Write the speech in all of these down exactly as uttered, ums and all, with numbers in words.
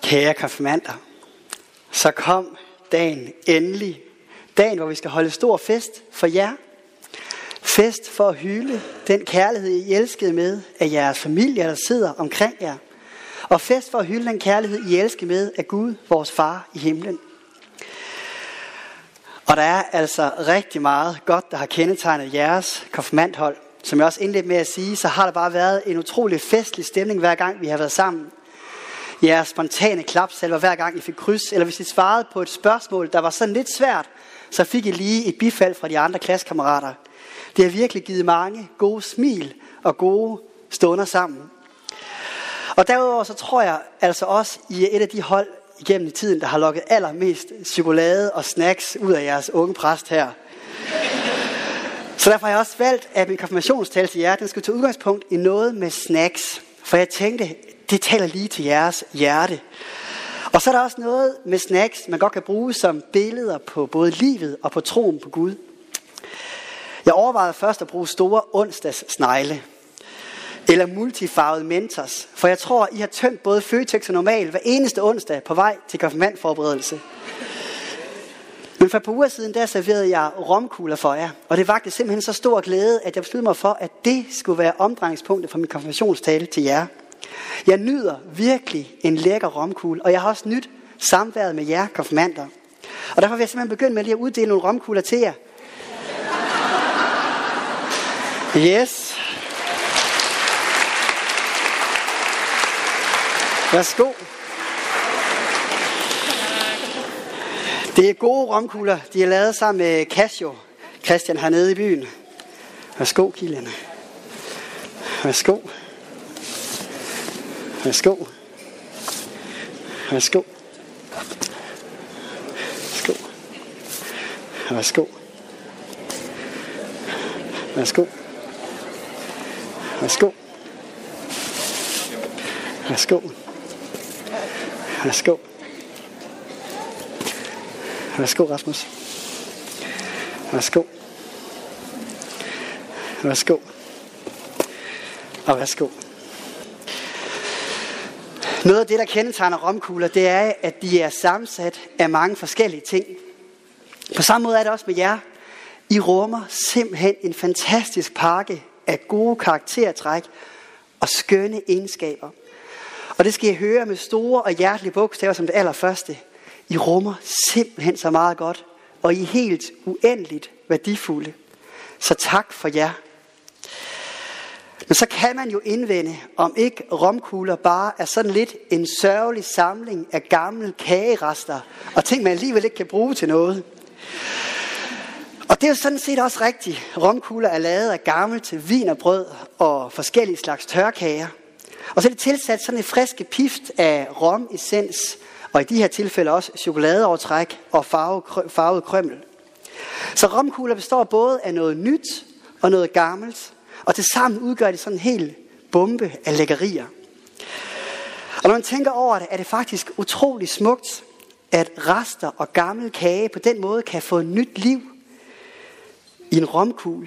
Kære konfirmander, så kom dagen endelig. Dagen, hvor vi skal holde stor fest for jer. Fest for at hylde den kærlighed, I elskede med af jeres familie, der sidder omkring jer. Og fest for at hylde den kærlighed, I elskede med af Gud, vores far i himlen. Og der er altså rigtig meget godt, der har kendetegnet jeres konfirmandhold. Som jeg også indledte med at sige, så har der bare været en utrolig festlig stemning, hver gang vi har været sammen. Jeres spontane klapsalver, hver gang I fik kryds, eller hvis I svarede på et spørgsmål, der var sådan lidt svært, så fik I lige et bifald fra de andre klassekammerater. Det har virkelig givet mange gode smil og gode stunder sammen. Og derudover så tror jeg altså også, I er et af de hold igennem tiden, der har lukket allermest chokolade og snacks ud af jeres unge præst her. Så derfor har jeg også valgt, at min konfirmationstale til jer, den skal tage udgangspunkt i noget med snacks. For jeg tænkte, det taler lige til jeres hjerte. Og så er der også noget med snacks, man godt kan bruge som billeder på både livet og på troen på Gud. Jeg overvejede først at bruge store onsdagssnegle. Eller multifarvede Mentos. For jeg tror, I har tømt både Føtex og Normal hver eneste onsdag på vej til konfirmandforberedelse. Men for et par uger siden, der serverede jeg romkugler for jer. Og det vagte simpelthen så stor glæde, at jeg besluttede mig for, at det skulle være omdrejningspunktet for min konfirmationstale til jer. Jeg nyder virkelig en lækker romkugle, og jeg har også nyt samværet med jer konfirmander. Og derfor vil jeg simpelthen begynde med lige at uddele nogle romkugler til jer. Yes. Værsgo. Det er gode romkugler. De er lavet sammen med Casio. Christian hernede i byen. Værsgo, Kilian. Værsgo. Værsgo. Værsgo. Værsgo. Værsgo. Værsgo. Værsgo. Værsgo. Værsgo. Værsgo, Rasmus. Værsgo. Værsgo. Og værsgo. Noget af det, der kendetegner romkugler, det er, at de er sammensat af mange forskellige ting. På samme måde er det også med jer. I rummer simpelthen en fantastisk pakke af gode karaktertræk og skønne egenskaber. Og det skal I høre med store og hjertelige bogstaver som det allerførste. I rummer simpelthen så meget godt, og I er helt uendeligt værdifulde. Så tak for jer. Men så kan man jo indvende, om ikke romkugler bare er sådan lidt en sørgelig samling af gamle kagerester, og ting man alligevel ikke kan bruge til noget. Og det er jo sådan set også rigtigt. Romkugler er lavet af gammelt wienerbrød og forskellige slags tørkager. Og så er det tilsat sådan et friske pift af romessens, og i de her tilfælde også chokoladeovertræk og farvet, farvet krømmel. Så romkugler består både af noget nyt og noget gammelt, og tilsammen udgør det sådan en hel bombe af lækkerier. Og når man tænker over det, er det faktisk utrolig smukt, at rester og gammel kage på den måde kan få nyt liv i en romkugle.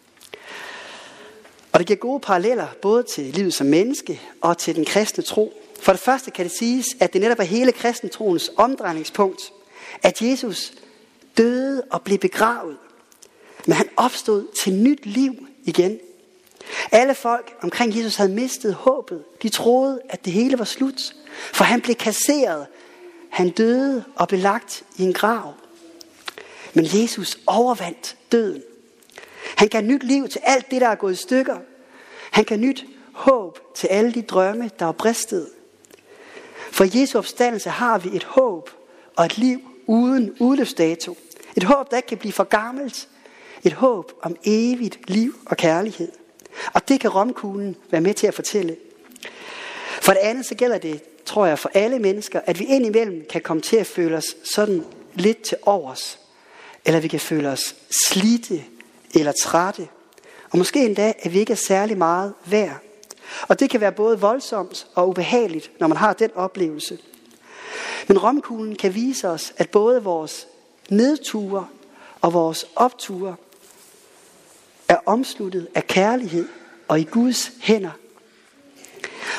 Og det giver gode paralleller både til livet som menneske og til den kristne tro. For det første kan det siges, at det netop er hele kristentroens omdrejningspunkt, at Jesus døde og blev begravet, men han opstod til nyt liv igen. Alle folk omkring Jesus havde mistet håbet. De troede, at det hele var slut, for han blev kasseret. Han døde og blev lagt i en grav. Men Jesus overvandt døden. Han gav nyt liv til alt det, der er gået i stykker. Han gav nyt håb til alle de drømme, der var bristet. For i Jesu opstandelse har vi et håb og et liv uden udløbsdato. Et håb, der ikke kan blive for gammelt. Et håb om evigt liv og kærlighed. Og det kan romkuglen være med til at fortælle. For det andet så gælder det, tror jeg, for alle mennesker, at vi indimellem kan komme til at føle os sådan lidt til overs. Eller vi kan føle os slidte eller trætte. Og måske endda, at vi ikke er særlig meget værd. Og det kan være både voldsomt og ubehageligt, når man har den oplevelse. Men romkuglen kan vise os, at både vores nedture og vores opture er omsluttet af kærlighed og i Guds hænder.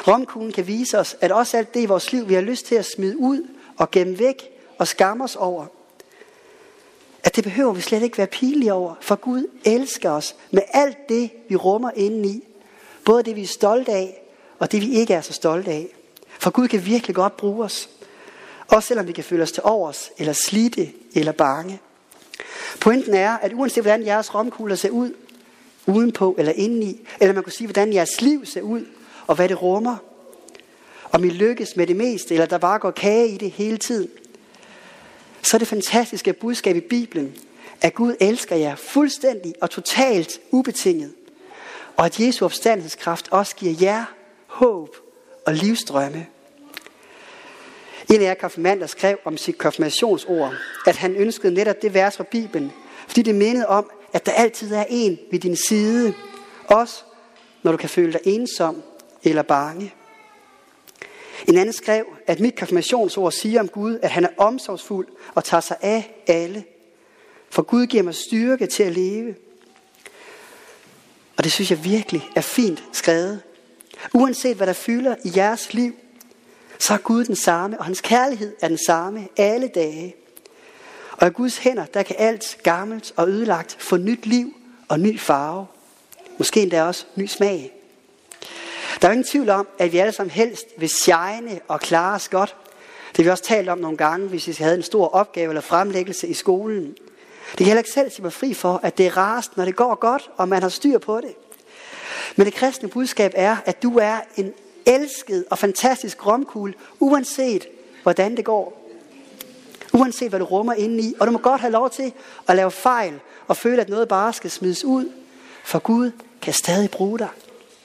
Romkuglen kan vise os, at også alt det i vores liv, vi har lyst til at smide ud og gemme væk og skamme os over, at det behøver vi slet ikke være pinlige over, for Gud elsker os med alt det, vi rummer indeni. Både det, vi er stolte af, og det, vi ikke er så stolte af. For Gud kan virkelig godt bruge os. Også selvom vi kan føle os til overs, eller slidte, eller bange. Pointen er, at uanset hvordan jeres romkugler ser ud, udenpå eller indeni, eller man kunne sige, hvordan jeres liv ser ud, og hvad det rummer, om I lykkes med det meste, eller der bare går kage i det hele tiden, så er det fantastiske budskab i Bibelen, at Gud elsker jer fuldstændig og totalt ubetinget, og at Jesu opstandelseskraft også giver jer håb og livsdrømme. En af jer konfirmander skrev om sit konfirmationsord, at han ønskede netop det vers fra Bibelen, fordi det mindede om, at der altid er en ved din side, også når du kan føle dig ensom eller bange. En anden skrev, at mit konfirmationsord siger om Gud, at han er omsorgsfuld og tager sig af alle. For Gud giver mig styrke til at leve. Og det synes jeg virkelig er fint skrevet. Uanset hvad der fylder i jeres liv, så er Gud den samme, og hans kærlighed er den samme alle dage. Og i Guds hænder, der kan alt gammelt og ødelagt få nyt liv og ny farve. Måske endda også ny smag. Der er ingen tvivl om, at vi alle sammen helst vil shine og klare os godt. Det har vi også talt om nogle gange, hvis vi havde en stor opgave eller fremlæggelse i skolen. Det kan heller ikke selv sige mig fri for, at det er rarest, når det går godt, og man har styr på det. Men det kristne budskab er, at du er en elsket og fantastisk romkugle, uanset hvordan det går. Uanset hvad du rummer indeni. Og du må godt have lov til at lave fejl og føle, at noget bare skal smides ud. For Gud kan stadig bruge dig.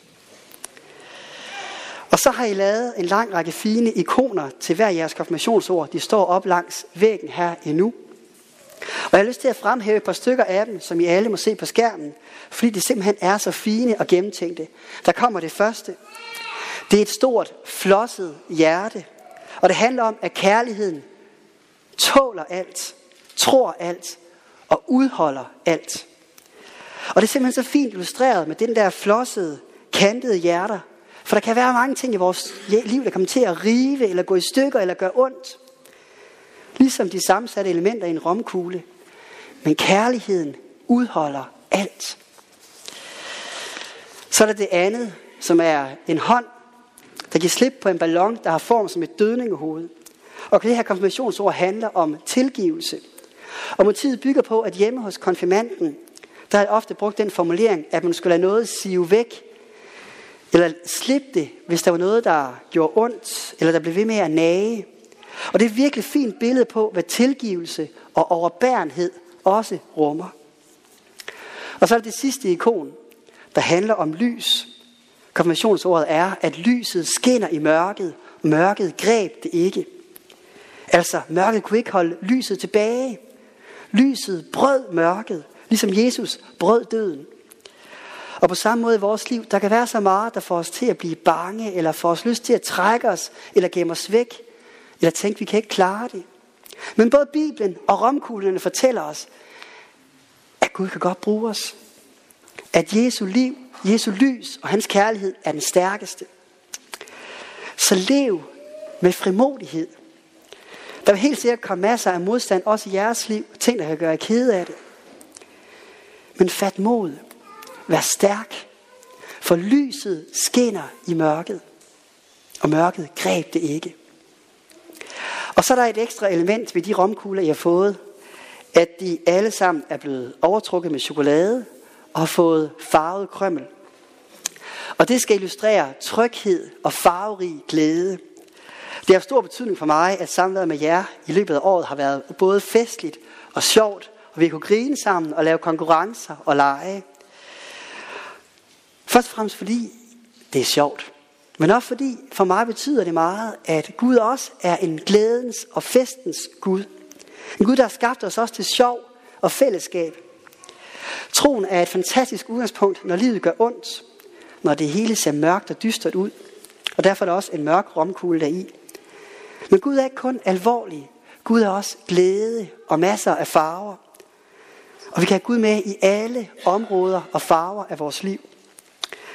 Og så har I lavet en lang række fine ikoner til hver jeres konfirmationsord. De står op langs væggen her endnu. Og jeg har lyst til at fremhæve et par stykker af dem, som I alle må se på skærmen. Fordi de simpelthen er så fine og gennemtænkte. Der kommer det første. Det er et stort, flosset hjerte. Og det handler om, at kærligheden tåler alt, tror alt og udholder alt. Og det er simpelthen så fint illustreret med den der flossede, kantede hjerter. For der kan være mange ting i vores liv, der kommer til at rive, eller gå i stykker, eller gøre ondt. Ligesom de sammensatte elementer i en romkugle. Men kærligheden udholder alt. Så er der det andet, som er en hånd, der giver slip på en ballon, der har form som et dødningehoved. Og det her konfirmationsord handler om tilgivelse. Og motivet bygger på, at hjemme hos konfirmanden, der er ofte brugt den formulering, at man skulle lade noget sive væk, eller slippe det, hvis der var noget, der gjorde ondt, eller der blev ved med at nage. Og det er et virkelig fint billede på, hvad tilgivelse og overbærenhed også rummer. Og så er det det sidste ikon, der handler om lys. Konfirmationsordet er, at lyset skinner i mørket, og mørket greb det ikke. Altså, mørket kunne ikke holde lyset tilbage. Lyset brød mørket, ligesom Jesus brød døden. Og på samme måde i vores liv, der kan være så meget, der får os til at blive bange, eller får os lyst til at trække os, eller gemme os væk, eller tænke, vi kan ikke klare det. Men både Bibelen og romkuglerne fortæller os, at Gud kan godt bruge os. At Jesu liv, Jesu lys og hans kærlighed er den stærkeste. Så lev med frimodighed. Der vil helt sikkert komme masser af modstand, også i jeres liv, ting, der kan gøre jer kede af det. Men fat mod. Vær stærk. For lyset skinner i mørket. Og mørket greb det ikke. Og så er der et ekstra element ved de romkugler, I har fået. At de alle sammen er blevet overtrukket med chokolade og har fået farvet krømmel. Og det skal illustrere tryghed og farverig glæde. Det har stor betydning for mig, at samværet med jer i løbet af året har været både festligt og sjovt, og vi kunne grine sammen og lave konkurrencer og lege. Først og fremmest fordi det er sjovt, men også fordi for mig betyder det meget, at Gud også er en glædens og festens Gud. En Gud, der har skabt os også til sjov og fællesskab. Troen er et fantastisk udgangspunkt, når livet gør ondt, når det hele ser mørkt og dystert ud, og derfor er der også en mørk romkugle deri. Men Gud er ikke kun alvorlig. Gud er også glæde og masser af farver. Og vi kan have Gud med i alle områder og farver af vores liv.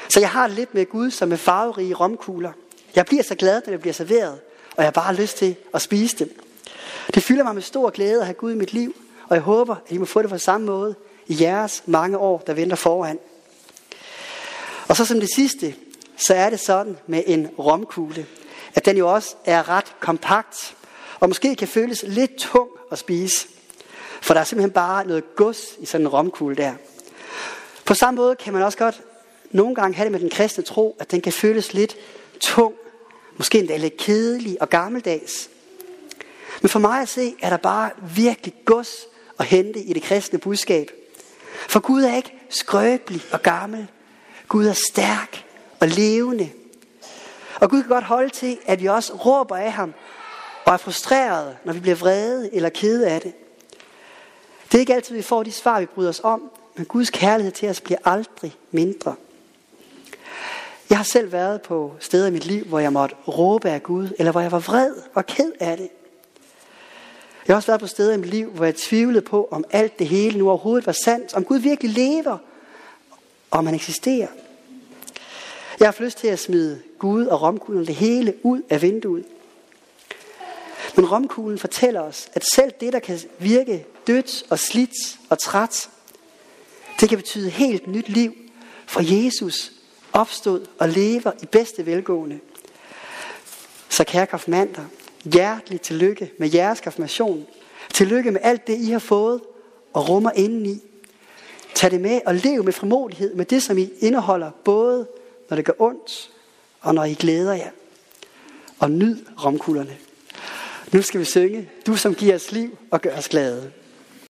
Så jeg har det lidt med Gud som med farverige romkugler. Jeg bliver så glad, når det bliver serveret, og jeg har bare lyst til at spise det. Det fylder mig med stor glæde at have Gud i mit liv, og jeg håber, at I må få det på samme måde i jeres mange år, der venter foran. Og så som det sidste, så er det sådan med en romkugle, at den jo også er ret kompakt, og måske kan føles lidt tung at spise. For der er simpelthen bare noget gods i sådan en romkugle der. På samme måde kan man også godt nogle gange have det med den kristne tro, at den kan føles lidt tung, måske endda lidt kedelig og gammeldags. Men for mig at se, er der bare virkelig gods at hente i det kristne budskab. For Gud er ikke skrøbelig og gammel. Gud er stærk og levende. Og Gud kan godt holde til, at vi også råber af ham og er frustrerede, når vi bliver vrede eller kede af det. Det er ikke altid, vi får de svar, vi bryder os om, men Guds kærlighed til os bliver aldrig mindre. Jeg har selv været på steder i mit liv, hvor jeg måtte råbe af Gud, eller hvor jeg var vred og ked af det. Jeg har også været på steder i mit liv, hvor jeg tvivlede på, om alt det hele nu overhovedet var sandt, om Gud virkelig lever, og om han eksisterer. Jeg har haft lyst til at smide Gud og romkuglen det hele ud af vinduet. Men romkuglen fortæller os, at selv det, der kan virke dødt og slidt og træt, det kan betyde helt nyt liv, for Jesus opstod og lever i bedste velgående. Så kære konfirmander, hjerteligt tillykke med jeres konfirmation. Tillykke med alt det, I har fået og rummer indeni. Tag det med og lev med frimodighed med det, som I indeholder, både når det gør ondt og når I glæder jer. Og nyd romkuglerne. Nu skal vi synge, du som giver os liv og gør os glade.